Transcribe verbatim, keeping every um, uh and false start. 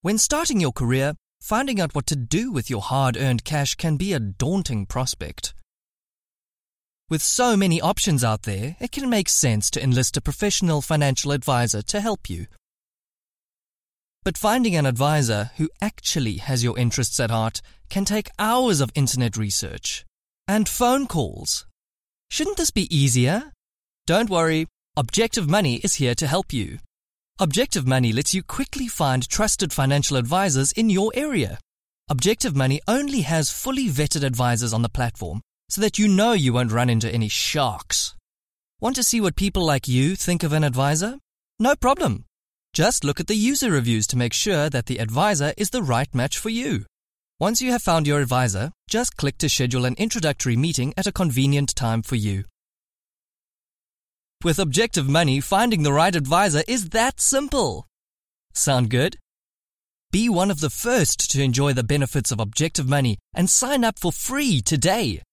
When starting your career, finding out what to do with your hard-earned cash can be a daunting prospect. With so many options out there, it can make sense to enlist a professional financial advisor to help you. But finding an advisor who actually has your interests at heart can take hours of internet research and phone calls. Shouldn't this be easier? Don't worry, Objective Money is here to help you. Objective Money lets you quickly find trusted financial advisors in your area. Objective Money only has fully vetted advisors on the platform so that you know you won't run into any sharks. Want to see what people like you think of an advisor? No problem. Just look at the user reviews to make sure that the advisor is the right match for you. Once you have found your advisor, just click to schedule an introductory meeting at a convenient time for you. With Objective Money, finding the right advisor is that simple. Sound good? Be one of the first to enjoy the benefits of Objective Money and sign up for free today.